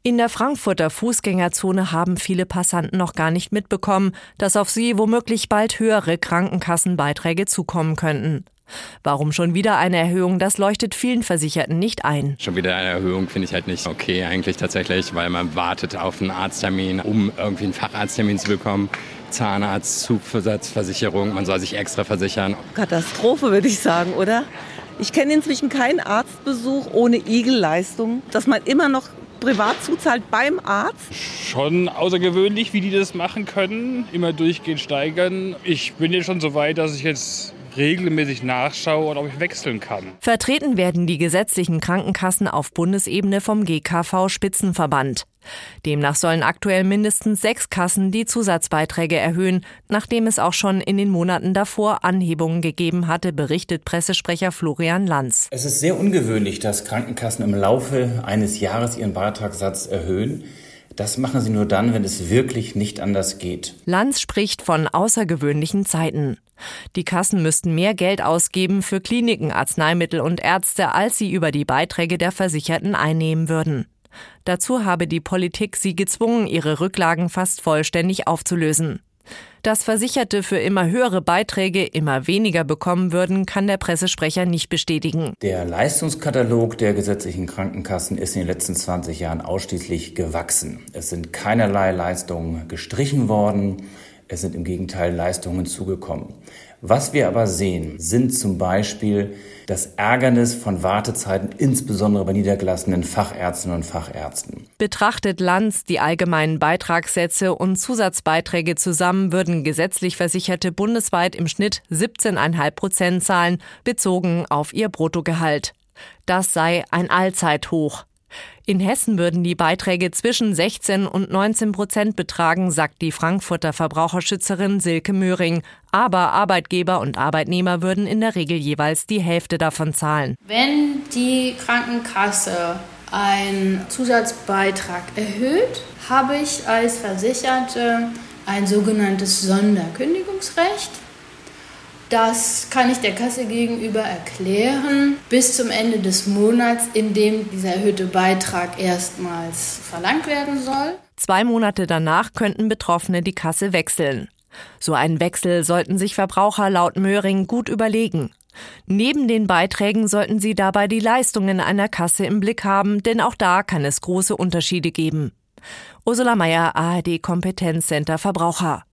In der Frankfurter Fußgängerzone haben viele Passanten noch gar nicht mitbekommen, dass auf sie womöglich bald höhere Krankenkassenbeiträge zukommen könnten. Warum schon wieder eine Erhöhung, das leuchtet vielen Versicherten nicht ein. Schon wieder eine Erhöhung finde ich halt nicht okay eigentlich tatsächlich, weil man wartet auf einen Arzttermin, um irgendwie einen Facharzttermin zu bekommen. Zahnarzt, Zusatzversicherung, man soll sich extra versichern. Katastrophe, würde ich sagen, oder? Ich kenne inzwischen keinen Arztbesuch ohne Igelleistung, dass man immer noch privat zuzahlt beim Arzt. Schon außergewöhnlich, wie die das machen können, immer durchgehend steigern. Ich bin jetzt schon so weit, dass ich jetzt regelmäßig nachschaue und ob ich wechseln kann. Vertreten werden die gesetzlichen Krankenkassen auf Bundesebene vom GKV-Spitzenverband. Demnach sollen aktuell mindestens 6 Kassen die Zusatzbeiträge erhöhen, nachdem es auch schon in den Monaten davor Anhebungen gegeben hatte, berichtet Pressesprecher Florian Lanz. Es ist sehr ungewöhnlich, dass Krankenkassen im Laufe eines Jahres ihren Beitragssatz erhöhen. Das machen sie nur dann, wenn es wirklich nicht anders geht. Lanz spricht von außergewöhnlichen Zeiten. Die Kassen müssten mehr Geld ausgeben für Kliniken, Arzneimittel und Ärzte, als sie über die Beiträge der Versicherten einnehmen würden. Dazu habe die Politik sie gezwungen, ihre Rücklagen fast vollständig aufzulösen. Dass Versicherte für immer höhere Beiträge immer weniger bekommen würden, kann der Pressesprecher nicht bestätigen. Der Leistungskatalog der gesetzlichen Krankenkassen ist in den letzten 20 Jahren ausschließlich gewachsen. Es sind keinerlei Leistungen gestrichen worden. Es sind im Gegenteil Leistungen zugekommen. Was wir aber sehen, sind zum Beispiel das Ärgernis von Wartezeiten, insbesondere bei niedergelassenen Fachärztinnen und Fachärzten. Betrachtet Lanz die allgemeinen Beitragssätze und Zusatzbeiträge zusammen, würden gesetzlich Versicherte bundesweit im Schnitt 17,5% zahlen, bezogen auf ihr Bruttogehalt. Das sei ein Allzeithoch. In Hessen würden die Beiträge zwischen 16 und 19% betragen, sagt die Frankfurter Verbraucherschützerin Silke Möhring. Aber Arbeitgeber und Arbeitnehmer würden in der Regel jeweils die Hälfte davon zahlen. Wenn die Krankenkasse einen Zusatzbeitrag erhöht, habe ich als Versicherte ein sogenanntes Sonderkündigungsrecht. Das kann ich der Kasse gegenüber erklären bis zum Ende des Monats, in dem dieser erhöhte Beitrag erstmals verlangt werden soll. 2 Monate danach könnten Betroffene die Kasse wechseln. So einen Wechsel sollten sich Verbraucher laut Möhring gut überlegen. Neben den Beiträgen sollten sie dabei die Leistungen einer Kasse im Blick haben, denn auch da kann es große Unterschiede geben. Ursula Meyer, ARD Kompetenzcenter Verbraucher.